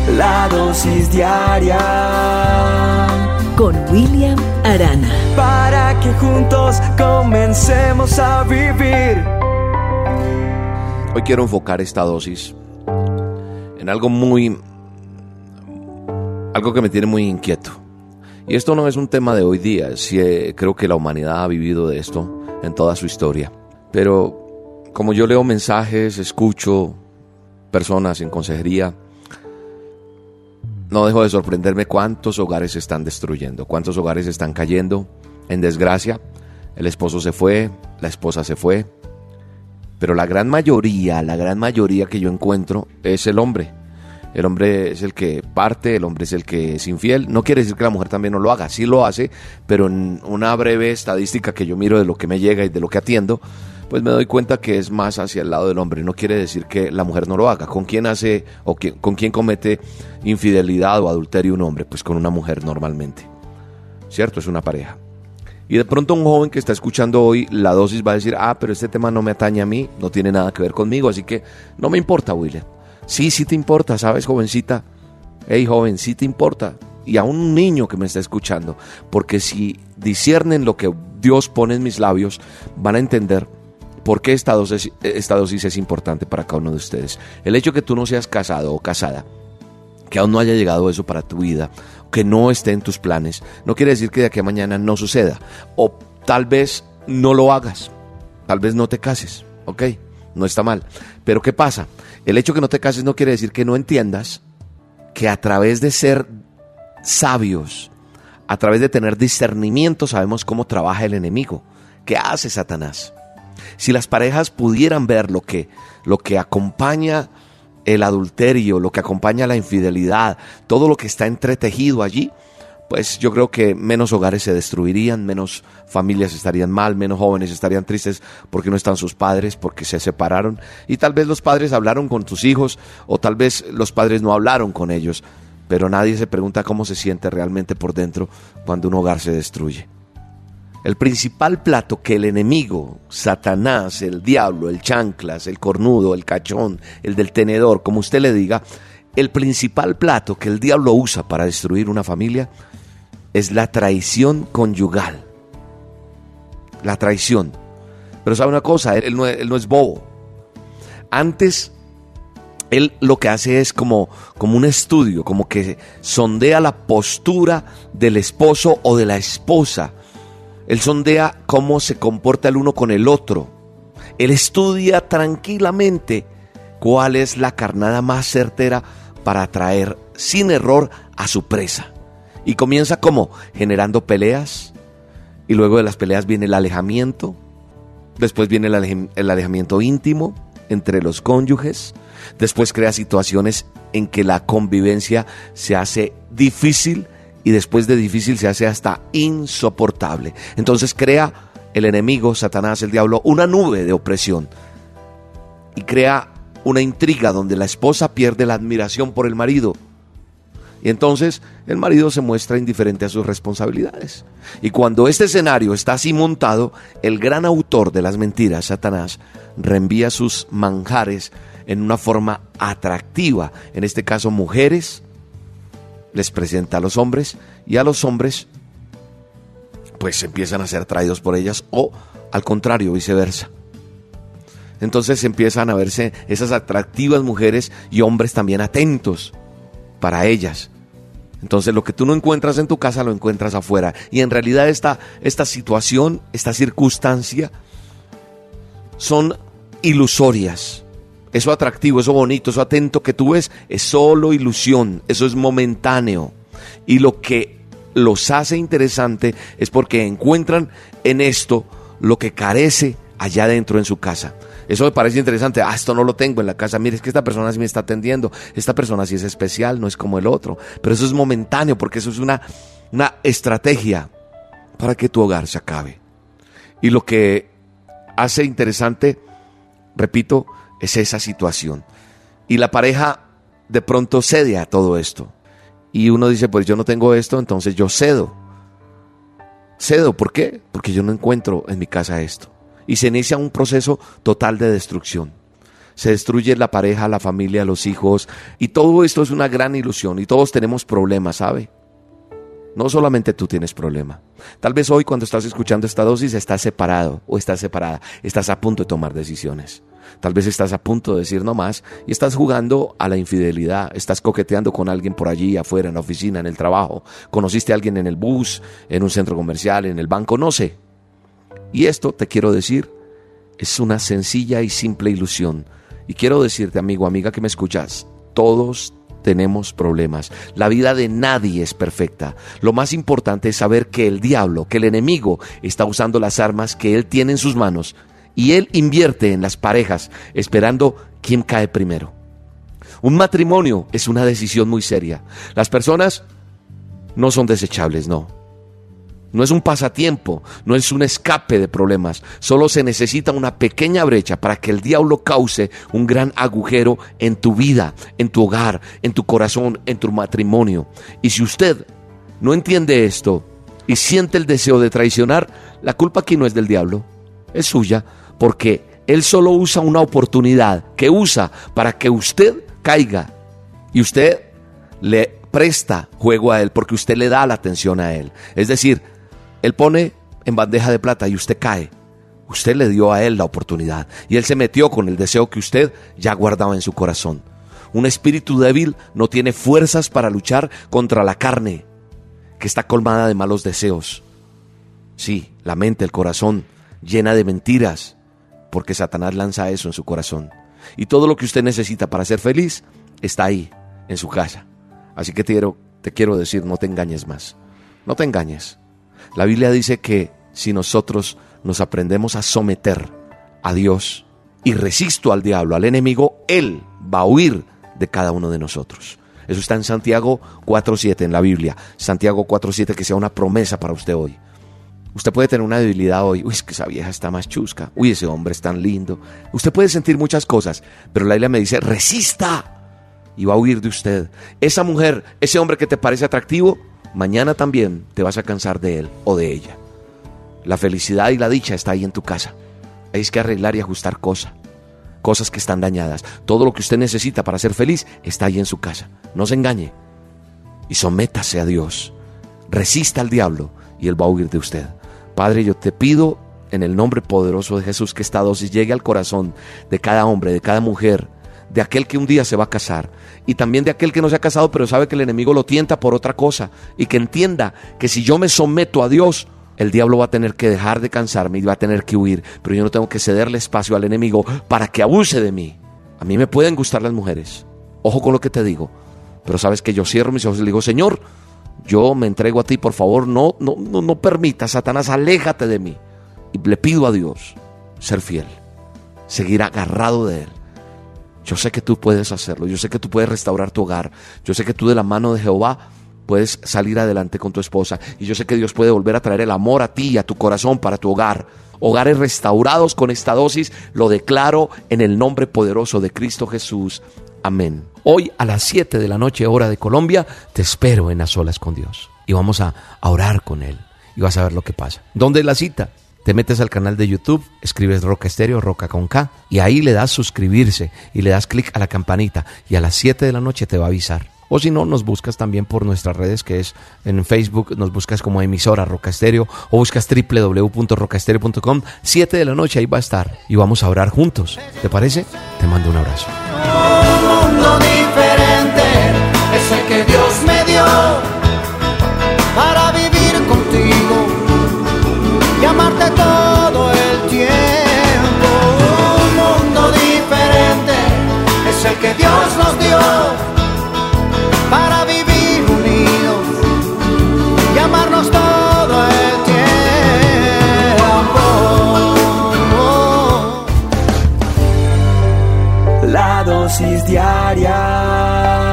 La dosis diaria con William Arana, para que juntos comencemos a vivir. Hoy quiero enfocar esta dosis en algo que me tiene muy inquieto. Y esto no es un tema de hoy día, creo que la humanidad ha vivido de esto en toda su historia. Pero como yo leo mensajes, escucho personas en consejería, no dejo de sorprenderme cuántos hogares se están destruyendo, cuántos hogares están cayendo en desgracia. El esposo se fue, la esposa se fue, pero la gran mayoría que yo encuentro es el hombre. El hombre es el que parte, el hombre es el que es infiel. No quiere decir que la mujer también no lo haga, sí lo hace, pero en una breve estadística que yo miro de lo que me llega y de lo que atiendo, pues me doy cuenta que es más hacia el lado del hombre. No quiere decir que la mujer no lo haga. ¿Con quién hace o con quién comete infidelidad o adulterio un hombre? Pues con una mujer normalmente, ¿cierto? Es una pareja. Y de pronto un joven que está escuchando hoy la dosis va a decir, pero este tema no me atañe a mí, no tiene nada que ver conmigo, así que no me importa, William. Sí te importa, ¿sabes, jovencita? Hey, joven, sí te importa. Y a un niño que me está escuchando, porque si disciernen lo que Dios pone en mis labios, van a entender por qué esta dosis es importante para cada uno de ustedes. El hecho de que tú no seas casado o casada, que aún no haya llegado eso para tu vida, que no esté en tus planes, no quiere decir que de aquí a mañana no suceda. O tal vez no lo hagas, tal vez no te cases, ¿ok? No está mal. Pero ¿qué pasa? El hecho de que no te cases no quiere decir que no entiendas que a través de ser sabios, a través de tener discernimiento, sabemos cómo trabaja el enemigo, qué hace Satanás. Si las parejas pudieran ver lo que acompaña el adulterio, lo que acompaña la infidelidad, todo lo que está entretejido allí, pues yo creo que menos hogares se destruirían, menos familias estarían mal, menos jóvenes estarían tristes porque no están sus padres, porque se separaron. Y tal vez los padres hablaron con tus hijos, o tal vez los padres no hablaron con ellos, pero nadie se pregunta cómo se siente realmente por dentro cuando un hogar se destruye. El principal plato que el enemigo, Satanás, el diablo, el chanclas, el cornudo, el cachón, el del tenedor, como usted le diga, el principal plato que el diablo usa para destruir una familia es la traición conyugal. La traición. Pero sabe una cosa, él no es bobo. Antes, él lo que hace es como un estudio, como que sondea la postura del esposo o de la esposa. Él sondea cómo se comporta el uno con el otro. Él estudia tranquilamente cuál es la carnada más certera para atraer sin error a su presa. Y comienza como generando peleas, y luego de las peleas viene el alejamiento, después viene el alejamiento íntimo entre los cónyuges, después crea situaciones en que la convivencia se hace difícil, y después de difícil se hace hasta insoportable. Entonces crea el enemigo, Satanás, el diablo, una nube de opresión, y crea una intriga donde la esposa pierde la admiración por el marido. Y entonces el marido se muestra indiferente a sus responsabilidades. Y cuando este escenario está así montado, el gran autor de las mentiras, Satanás, reenvía sus manjares en una forma atractiva. En este caso, mujeres les presenta a los hombres, y a los hombres pues empiezan a ser atraídos por ellas, o al contrario, viceversa. Entonces empiezan a verse esas atractivas mujeres y hombres también atentos para ellas. Entonces lo que tú no encuentras en tu casa lo encuentras afuera. Y en realidad esta situación, esta circunstancia son ilusorias. Eso atractivo, eso bonito, eso atento que tú ves es solo ilusión, eso es momentáneo. Y lo que los hace interesante es porque encuentran en esto lo que carece allá dentro en su casa. Eso me parece interesante. Esto no lo tengo en la casa. Mire, es que esta persona sí me está atendiendo. Esta persona sí es especial, no es como el otro. Pero eso es momentáneo, porque eso es una estrategia para que tu hogar se acabe. Y lo que hace interesante, repito, es esa situación. Y la pareja de pronto cede a todo esto. Y uno dice, pues yo no tengo esto, entonces yo cedo. Cedo, ¿por qué? Porque yo no encuentro en mi casa esto. Y se inicia un proceso total de destrucción. Se destruye la pareja, la familia, los hijos. Y todo esto es una gran ilusión. Y todos tenemos problemas, ¿sabe? No solamente tú tienes problema. Tal vez hoy cuando estás escuchando esta dosis estás separado o estás separada. Estás a punto de tomar decisiones. Tal vez estás a punto de decir no más y estás jugando a la infidelidad. Estás coqueteando con alguien por allí, afuera, en la oficina, en el trabajo. Conociste a alguien en el bus, en un centro comercial, en el banco, no sé. Y esto, te quiero decir, es una sencilla y simple ilusión. Y quiero decirte, amigo, amiga que me escuchas, todos tenemos problemas. La vida de nadie es perfecta. Lo más importante es saber que el diablo, que el enemigo, está usando las armas que él tiene en sus manos y él invierte en las parejas esperando quién cae primero. Un matrimonio es una decisión muy seria. Las personas no son desechables, no. No es un pasatiempo, no es un escape de problemas. Solo se necesita una pequeña brecha para que el diablo cause un gran agujero en tu vida, en tu hogar, en tu corazón, en tu matrimonio. Y si usted no entiende esto y siente el deseo de traicionar, la culpa aquí no es del diablo, es suya, porque él solo usa una oportunidad que usa para que usted caiga. Y usted le presta juego a él porque usted le da la atención a él. Es decir, él pone en bandeja de plata y usted cae. Usted le dio a él la oportunidad y él se metió con el deseo que usted ya guardaba en su corazón. Un espíritu débil no tiene fuerzas para luchar contra la carne, que está colmada de malos deseos. Sí, la mente, el corazón, llena de mentiras, porque Satanás lanza eso en su corazón. Y todo lo que usted necesita para ser feliz está ahí, en su casa. Así que te quiero decir, no te engañes más. No te engañes. La Biblia dice que si nosotros nos aprendemos a someter a Dios y resisto al diablo, al enemigo, Él va a huir de cada uno de nosotros. Eso está en Santiago 4:7 en la Biblia. Santiago 4:7, que sea una promesa para usted hoy. Usted puede tener una debilidad hoy. Uy, es que esa vieja está más chusca. Uy, ese hombre es tan lindo. Usted puede sentir muchas cosas, pero la Biblia me dice, resista y va a huir de usted. Esa mujer, ese hombre que te parece atractivo, mañana también te vas a cansar de él o de ella. La felicidad y la dicha está ahí en tu casa. Hay que arreglar y ajustar cosas que están dañadas. Todo lo que usted necesita para ser feliz está ahí en su casa. No se engañe y sométase a Dios. Resista al diablo y él va a huir de usted. Padre, yo te pido en el nombre poderoso de Jesús que esta dosis llegue al corazón de cada hombre, de cada mujer, de aquel que un día se va a casar y también de aquel que no se ha casado pero sabe que el enemigo lo tienta por otra cosa, y que entienda que si yo me someto a Dios, el diablo va a tener que dejar de cansarme y va a tener que huir, pero yo no tengo que cederle espacio al enemigo para que abuse de mí. A mí me pueden gustar las mujeres, ojo con lo que te digo, pero sabes que yo cierro mis ojos y le digo, Señor, yo me entrego a ti, por favor, no permitas, Satanás, aléjate de mí. Y le pido a Dios ser fiel, seguir agarrado de él. Yo sé que tú puedes hacerlo, yo sé que tú puedes restaurar tu hogar, yo sé que tú de la mano de Jehová puedes salir adelante con tu esposa, y yo sé que Dios puede volver a traer el amor a ti y a tu corazón para tu hogar. Hogares restaurados con esta dosis, lo declaro en el nombre poderoso de Cristo Jesús. Amén. Hoy a las 7 de la noche, hora de Colombia, te espero en A Solas con Dios y vamos a orar con Él y vas a ver lo que pasa. ¿Dónde es la cita? Te metes al canal de YouTube, escribes Roca Estéreo, Roca con K, y ahí le das suscribirse y le das clic a la campanita y a las 7 de la noche te va a avisar. O si no, nos buscas también por nuestras redes, que es en Facebook, nos buscas como emisora Roca Estéreo o buscas www.rocaestereo.com. 7 de la noche ahí va a estar y vamos a orar juntos. ¿Te parece? Te mando un abrazo. Un mundo diferente es el que Dios me dio para vivir contigo y amarte todo el tiempo. Un mundo diferente es el que Dios nos dio para vivir unidos y amarnos todo el tiempo. La dosis diaria